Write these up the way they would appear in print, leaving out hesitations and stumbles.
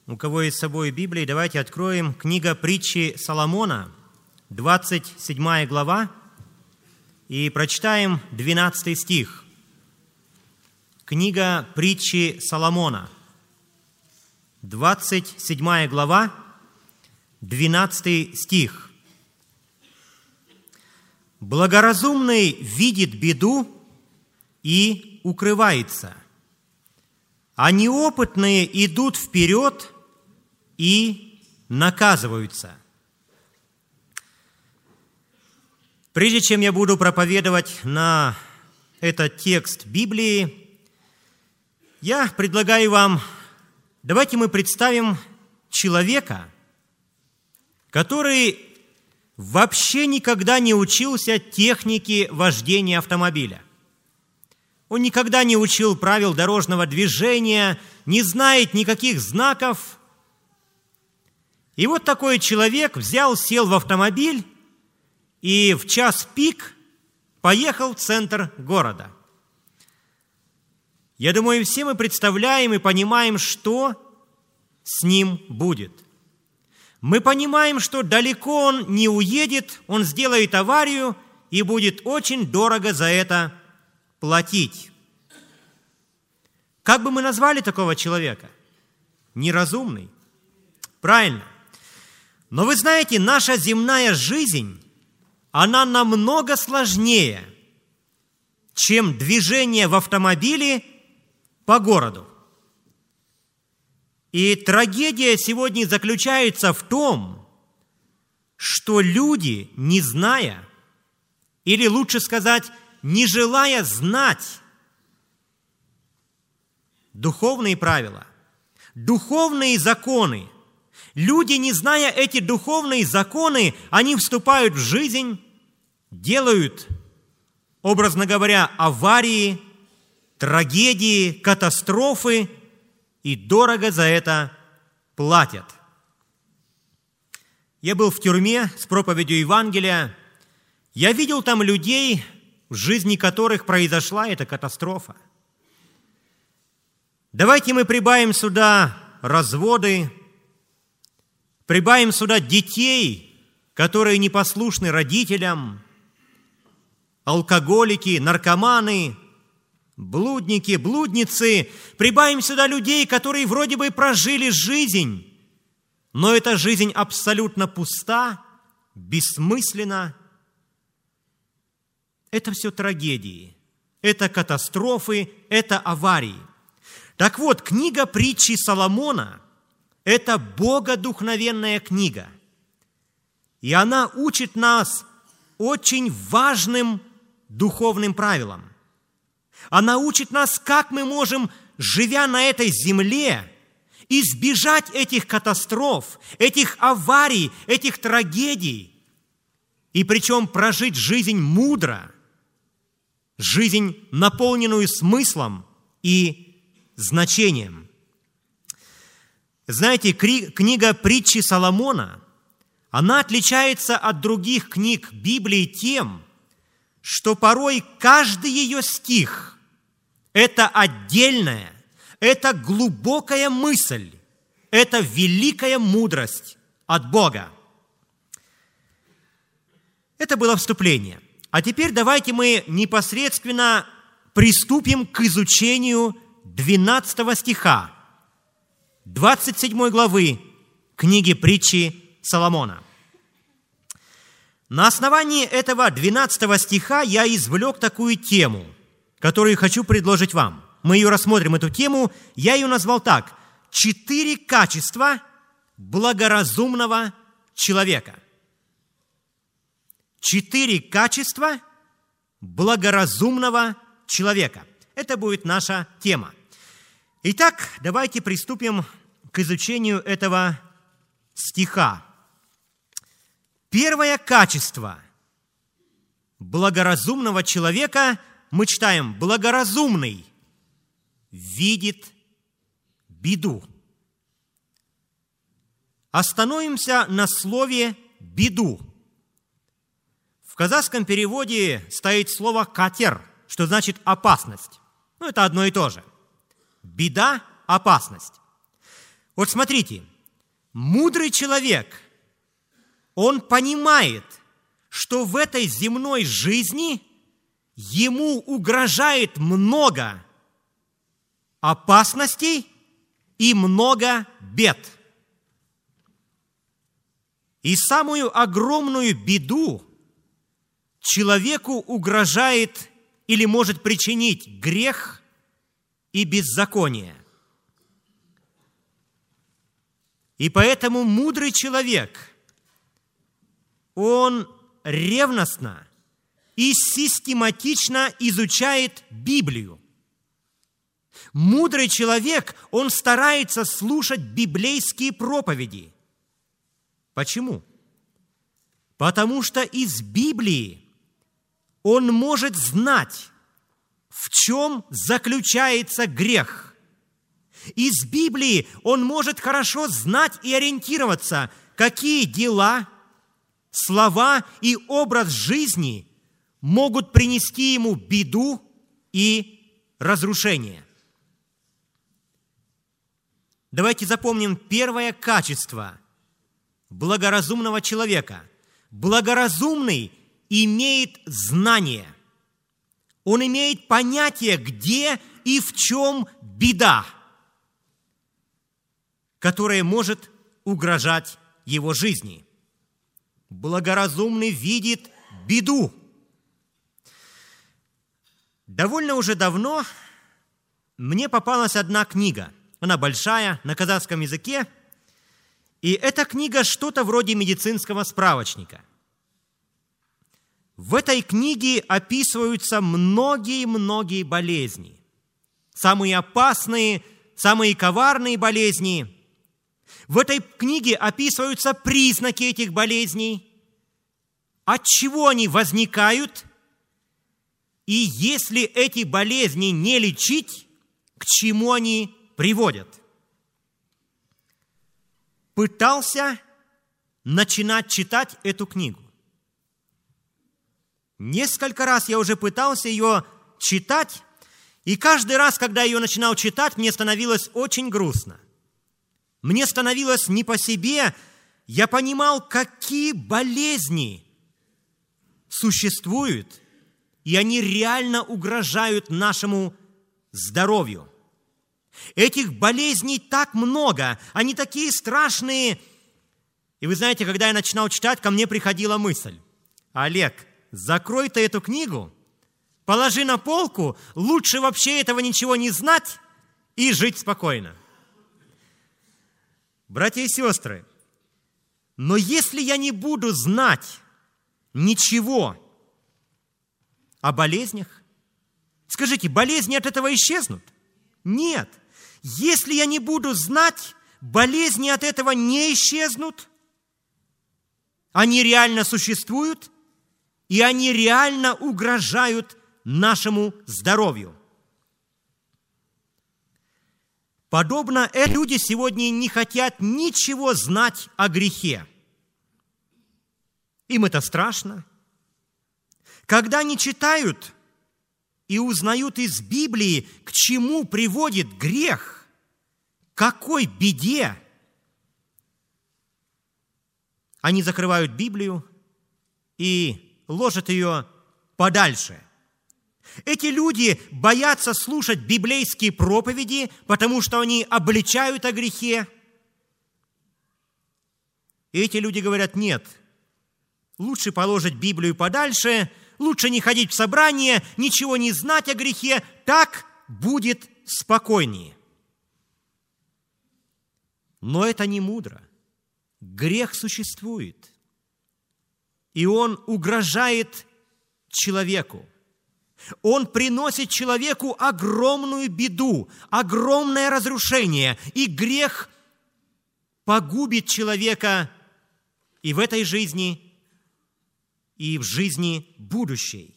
У кого есть с собой Библия, давайте откроем книга притчи Соломона, 27 глава, и прочитаем 12 стих. Книга притчи Соломона, 27 глава, 12 стих. «Благоразумный видит беду и укрывается, а неопытные идут вперед и наказываются». Прежде чем я буду проповедовать на этот текст Библии, я предлагаю вам, давайте мы представим человека, который вообще никогда не учился технике вождения автомобиля. Он никогда не учил правил дорожного движения, не знает никаких знаков. И вот такой человек сел в автомобиль и в час пик поехал в центр города. Я думаю, все мы представляем и понимаем, что с ним будет. Мы понимаем, что далеко он не уедет, он сделает аварию и будет очень дорого за это платить. Как бы мы назвали такого человека? Неразумный. Правильно. Но вы знаете, наша земная жизнь, она намного сложнее, чем движение в автомобиле по городу. И трагедия сегодня заключается в том, что люди, не зная, или лучше сказать, не желая знать духовные правила, духовные законы, люди, не зная эти духовные законы, они вступают в жизнь, делают, образно говоря, аварии, трагедии, катастрофы, и дорого за это платят. Я был в тюрьме с проповедью Евангелия. Я видел там людей, в жизни которых произошла эта катастрофа. Давайте мы прибавим сюда разводы, прибавим сюда детей, которые непослушны родителям, алкоголики, наркоманы, блудники, блудницы. Прибавим сюда людей, которые вроде бы прожили жизнь, но эта жизнь абсолютно пуста, бессмысленна. Это все трагедии, это катастрофы, это аварии. Так вот, книга притчи Соломона – это богодухновенная книга. И она учит нас очень важным духовным правилам. Она учит нас, как мы можем, живя на этой земле, избежать этих катастроф, этих аварий, этих трагедий, и причем прожить жизнь мудро, жизнь, наполненную смыслом и значением. Знаете, книга притчи Соломона, она отличается от других книг Библии тем, что порой каждый ее стих – это отдельная, это глубокая мысль, это великая мудрость от Бога. Это было вступление. А теперь давайте мы непосредственно приступим к изучению 12 стиха 27 главы книги притчи Соломона. На основании этого 12 стиха я извлек такую тему, которую хочу предложить вам. Мы ее рассмотрим, эту тему. Я ее назвал так: 4 качества благоразумного человека. 4 качества благоразумного человека. Это будет наша тема. Итак, давайте приступим к изучению этого стиха. Первое качество благоразумного человека мы читаем: благоразумный видит беду. Остановимся на слове «беду». В казахском переводе стоит слово «катер», что значит «опасность». Это одно и то же. Беда, опасность. Вот смотрите, мудрый человек, он понимает, что в этой земной жизни ему угрожает много опасностей и много бед. И самую огромную беду человеку угрожает или может причинить грех и беззаконие. И поэтому мудрый человек, он ревностно и систематично изучает Библию. Мудрый человек, он старается слушать библейские проповеди. Почему? Потому что из Библии он может знать, в чем заключается грех. Из Библии он может хорошо знать и ориентироваться, какие дела, слова и образ жизни могут принести ему беду и разрушение. Давайте запомним первое качество благоразумного человека. Благоразумный имеет знание. Он имеет понятие, где и в чем беда, которая может угрожать его жизни. Благоразумный видит беду. Довольно уже давно мне попалась одна книга. Она большая, на казахском языке. И эта книга что-то вроде медицинского справочника. В этой книге описываются многие болезни. Самые опасные, самые коварные болезни. В этой книге описываются признаки этих болезней, от чего они возникают, и если эти болезни не лечить, к чему они приводят. Пытался начинать читать эту книгу. Несколько раз я уже пытался ее читать, и каждый раз, когда я ее начинал читать, мне становилось очень грустно. Мне становилось не по себе. Я понимал, какие болезни существуют, и они реально угрожают нашему здоровью. Этих болезней так много, они такие страшные. И вы знаете, когда я начинал читать, ко мне приходила мысль: Олег, закрой ты эту книгу, положи на полку, лучше вообще этого ничего не знать и жить спокойно. Братья и сестры, но если я не буду знать ничего о болезнях, скажите, болезни от этого исчезнут? Нет. Если я не буду знать, болезни от этого не исчезнут. Они реально существуют, и они реально угрожают нашему здоровью. Подобно люди сегодня не хотят ничего знать о грехе. Им это страшно. Когда они читают и узнают из Библии, к чему приводит грех, к какой беде, они закрывают Библию и ложат ее подальше. Эти люди боятся слушать библейские проповеди, потому что они обличают о грехе. И эти люди говорят: нет, лучше положить Библию подальше, лучше не ходить в собрание, ничего не знать о грехе, так будет спокойнее. Но это не мудро. Грех существует, и он угрожает человеку. Он приносит человеку огромную беду, огромное разрушение, и грех погубит человека и в этой жизни, и в жизни будущей.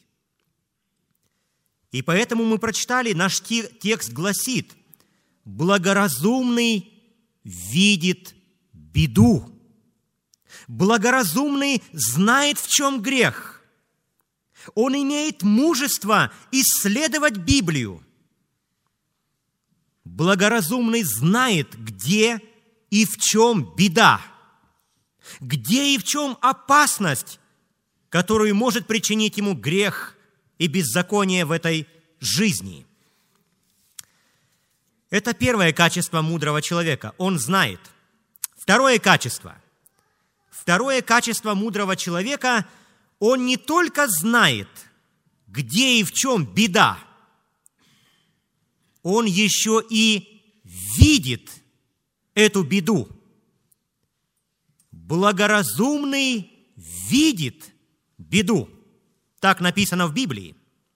И поэтому мы прочитали, наш текст гласит: благоразумный видит беду. Благоразумный знает, в чем грех. Он имеет мужество исследовать Библию. Благоразумный знает, где и в чем беда, где и в чем опасность, которую может причинить ему грех и беззаконие в этой жизни. Это первое качество мудрого человека. Он знает. Второе качество мудрого человека – он не только знает, где и в чем беда, он еще и видит эту беду. Благоразумный видит беду. Так написано в Библии.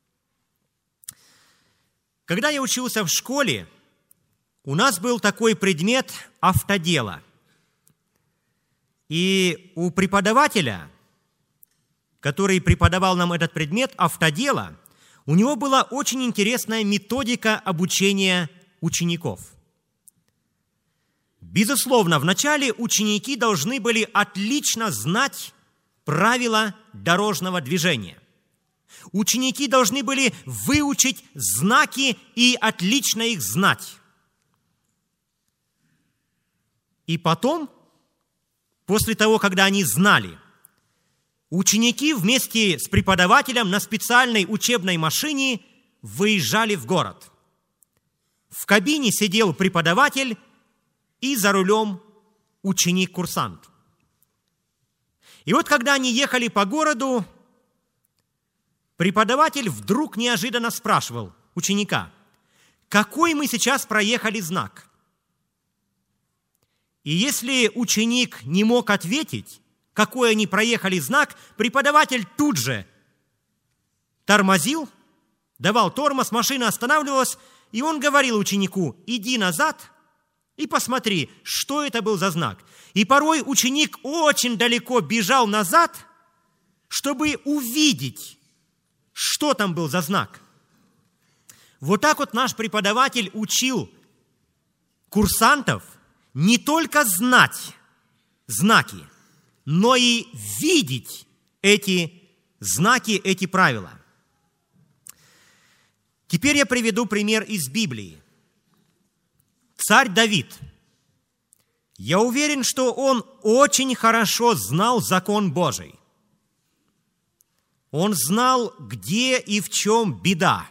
Когда я учился в школе, у нас был такой предмет автодело. И у преподавателя, который преподавал нам этот предмет, автодело, у него была очень интересная методика обучения учеников. Безусловно, вначале ученики должны были отлично знать правила дорожного движения. Ученики должны были выучить знаки и отлично их знать. И потом, после того, когда они знали, ученики вместе с преподавателем на специальной учебной машине выезжали в город. В кабине сидел преподаватель и за рулем ученик-курсант. И вот когда они ехали по городу, преподаватель вдруг неожиданно спрашивал ученика: «Какой мы сейчас проехали знак?» И если ученик не мог ответить, какой они проехали знак, преподаватель тут же тормозил, давал тормоз, машина останавливалась, и он говорил ученику: «Иди назад и посмотри, что это был за знак». И порой ученик очень далеко бежал назад, чтобы увидеть, что там был за знак. Вот так вот наш преподаватель учил курсантов не только знать знаки, но и видеть эти знаки, эти правила. Теперь я приведу пример из Библии. Царь Давид. Я уверен, что он очень хорошо знал закон Божий. Он знал, где и в чем беда.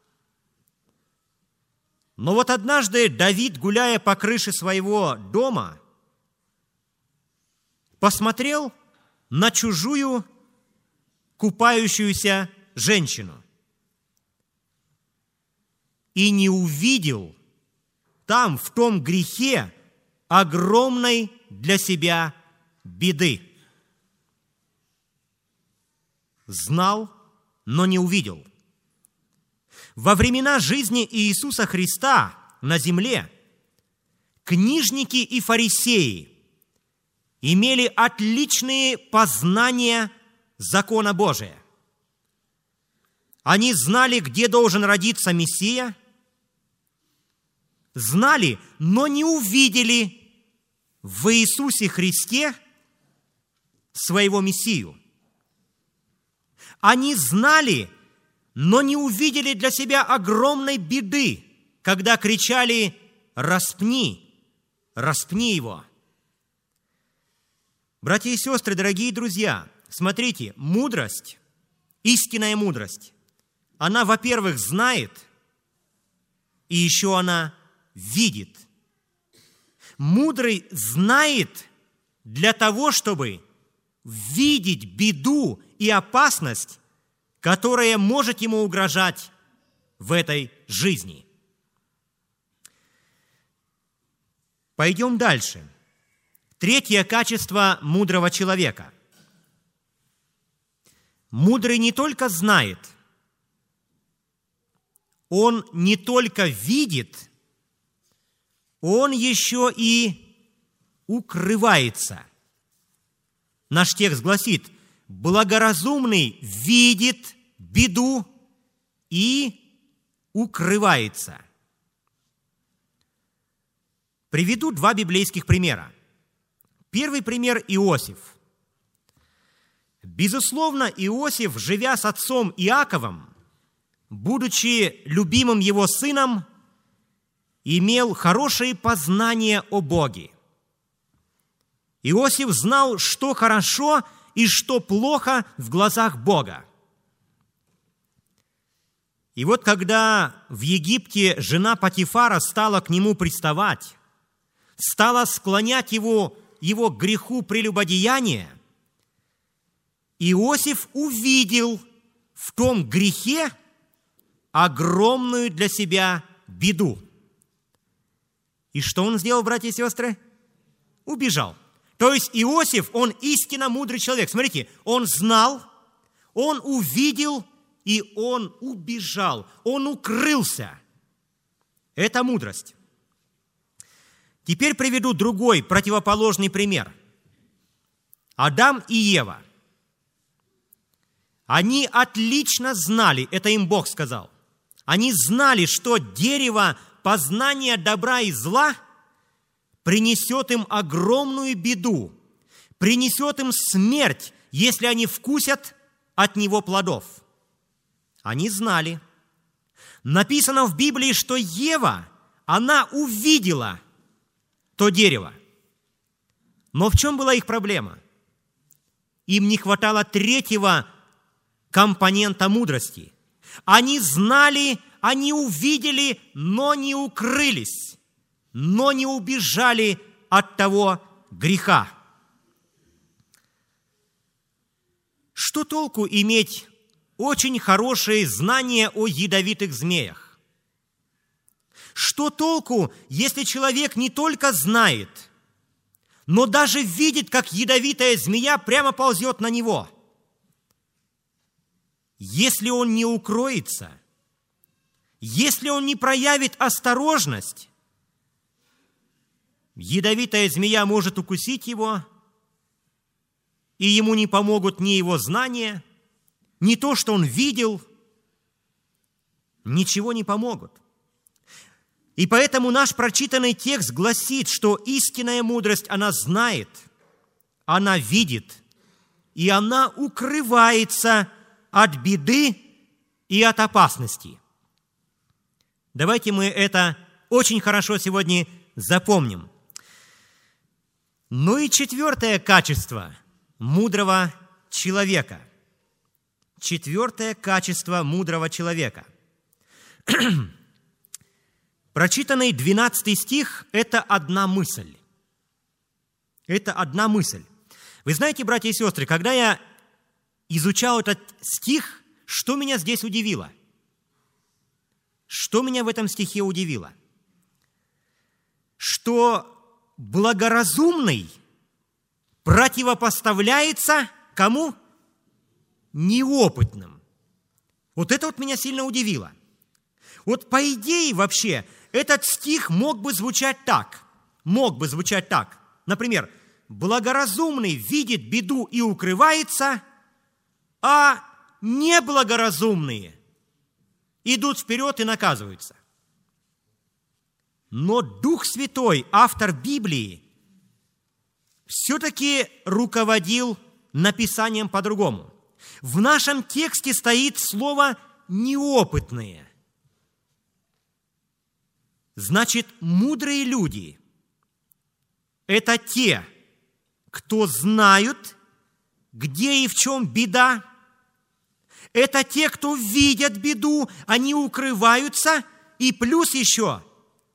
Но вот однажды Давид, гуляя по крыше своего дома, посмотрел на чужую купающуюся женщину и не увидел там, в том грехе, огромной для себя беды. Знал, но не увидел. Во времена жизни Иисуса Христа на земле книжники и фарисеи имели отличные познания закона Божия. Они знали, где должен родиться Мессия, знали, но не увидели в Иисусе Христе своего Мессию. Они знали, но не увидели для себя огромной беды, когда кричали: «Распни, распни его». Братья и сестры, дорогие друзья, смотрите, мудрость, истинная мудрость, она, во-первых, знает, и еще она видит. Мудрый знает для того, чтобы видеть беду и опасность, которая может ему угрожать в этой жизни. Пойдем дальше. Третье качество мудрого человека. Мудрый не только знает, он не только видит, он еще и укрывается. Наш текст гласит: благоразумный видит беду и укрывается. Приведу два библейских примера. Первый пример – Иосиф. Безусловно, Иосиф, живя с отцом Иаковом, будучи любимым его сыном, имел хорошие познания о Боге. Иосиф знал, что хорошо и что плохо в глазах Бога. И вот когда в Египте жена Потифара стала к нему приставать, стала склонять его к греху прелюбодеяния, Иосиф увидел в том грехе огромную для себя беду. И что он сделал, братья и сестры? Убежал. То есть Иосиф, он истинно мудрый человек. Смотрите, он знал, он увидел, и он убежал, он укрылся. Это мудрость. Теперь приведу другой, противоположный пример. Адам и Ева. Они отлично знали, это им Бог сказал, они знали, что дерево познания добра и зла принесет им огромную беду, принесет им смерть, если они вкусят от него плодов. Они знали. Написано в Библии, что Ева, она увидела то дерево. Но в чем была их проблема? Им не хватало третьего компонента мудрости. Они знали, они увидели, но не укрылись, но не убежали от того греха. Что толку иметь очень хорошие знания о ядовитых змеях? Что толку, если человек не только знает, но даже видит, как ядовитая змея прямо ползет на него? Если он не укроется, если он не проявит осторожность, ядовитая змея может укусить его, и ему не помогут ни его знания, ни то, что он видел, ничего не помогут. И поэтому наш прочитанный текст гласит, что истинная мудрость, она знает, она видит, и она укрывается от беды и от опасности. Давайте мы это очень хорошо сегодня запомним. Ну и четвертое качество мудрого человека. Четвертое качество мудрого человека. Прочитанный 12 стих – это одна мысль. Это одна мысль. Вы знаете, братья и сестры, когда я изучал этот стих, что меня здесь удивило? Что меня в этом стихе удивило? Что благоразумный противопоставляется кому? Неопытным. Вот это вот меня сильно удивило. Вот по идее вообще этот стих мог бы звучать так. Например, благоразумный видит беду и укрывается, а неблагоразумные идут вперед и наказываются. Но Дух Святой, автор Библии, все-таки руководил написанием по-другому. В нашем тексте стоит слово «неопытные». Значит, мудрые люди – это те, кто знают, где и в чем беда. Это те, кто видят беду, они укрываются, и плюс еще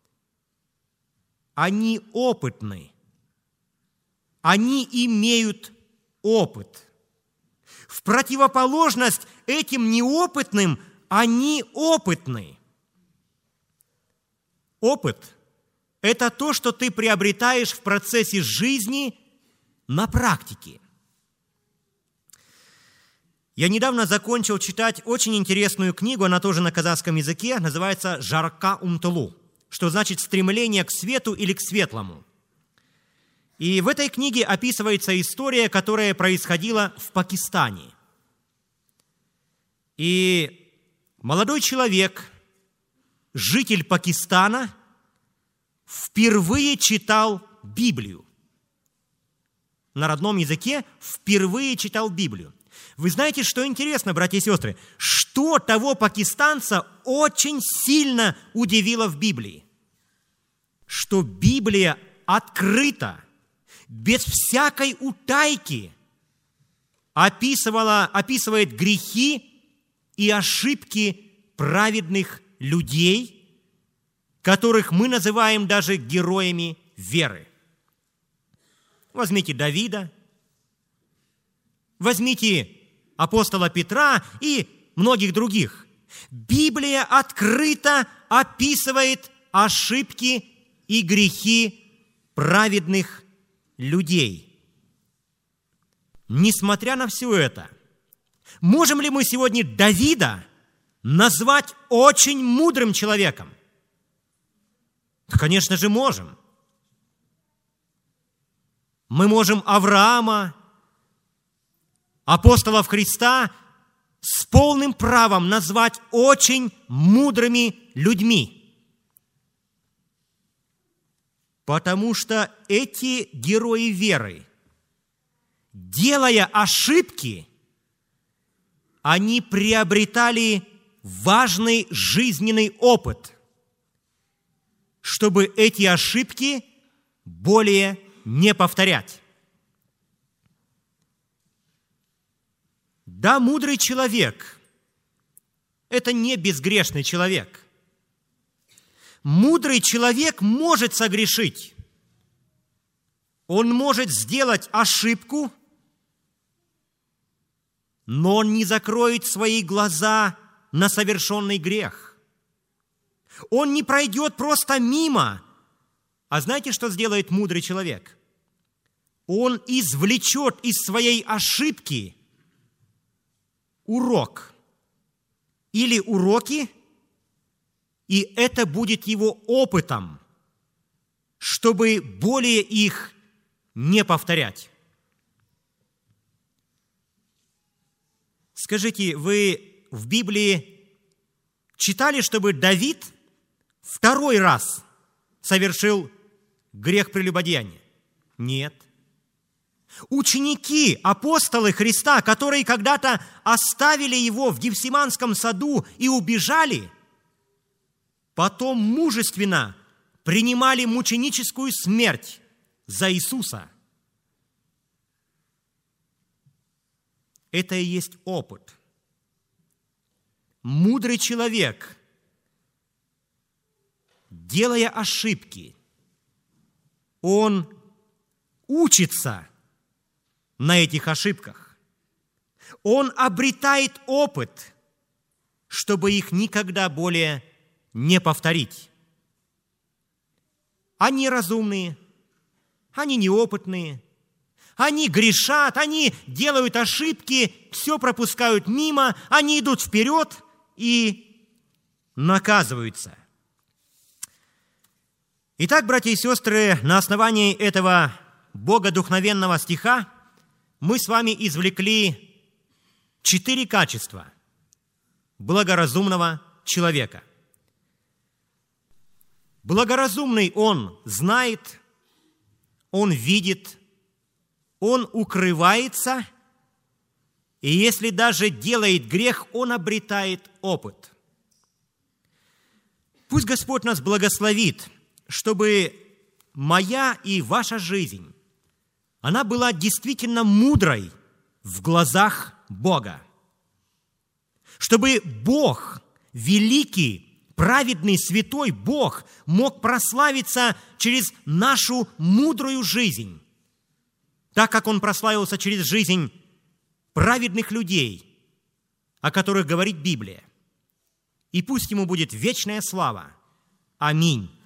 они опытны. Они имеют опыт. В противоположность этим неопытным, они опытны. Опыт – это то, что ты приобретаешь в процессе жизни на практике. Я недавно закончил читать очень интересную книгу, она тоже на казахском языке, называется «Жарка умтылу», что значит «стремление к свету» или «к светлому». И в этой книге описывается история, которая происходила в Пакистане. И молодой человек, житель Пакистана, впервые читал Библию. На родном языке впервые читал Библию. Вы знаете, что интересно, братья и сестры? Что того пакистанца очень сильно удивило в Библии? Что Библия открыта. без всякой утайки описывает грехи и ошибки праведных людей, которых мы называем даже героями веры. Возьмите Давида, возьмите апостола Петра и многих других. Библия открыто описывает ошибки и грехи праведных людей. Несмотря на все это, можем ли мы сегодня Давида назвать очень мудрым человеком? Конечно же, можем. Мы можем Авраама, апостолов Христа, с полным правом назвать очень мудрыми людьми. Потому что эти герои веры, делая ошибки, они приобретали важный жизненный опыт, чтобы эти ошибки более не повторять. Да, мудрый человек – это не безгрешный человек. Мудрый человек может согрешить. Он может сделать ошибку, но он не закроет свои глаза на совершенный грех. Он не пройдет просто мимо. А знаете, что сделает мудрый человек? Он извлечет из своей ошибки урок или уроки, и это будет его опытом, чтобы более их не повторять. Скажите, вы в Библии читали, чтобы Давид второй раз совершил грех прелюбодеяния? Нет. Ученики, апостолы Христа, которые когда-то оставили его в Гефсиманском саду и убежали, потом мужественно принимали мученическую смерть за Иисуса. Это и есть опыт. Мудрый человек, делая ошибки, он учится на этих ошибках. Он обретает опыт, чтобы их никогда более не повторить. Они разумные, они неопытные, они грешат, они делают ошибки, все пропускают мимо, они идут вперед и наказываются. Итак, братья и сестры, на основании этого богодухновенного стиха мы с вами извлекли 4 качества благоразумного человека. Благоразумный он знает, он видит, он укрывается, и если даже делает грех, он обретает опыт. Пусть Господь нас благословит, чтобы моя и ваша жизнь, она была действительно мудрой в глазах Бога. Чтобы Бог, великий, праведный, святой Бог, мог прославиться через нашу мудрую жизнь, так как Он прославился через жизнь праведных людей, о которых говорит Библия. И пусть Ему будет вечная слава. Аминь.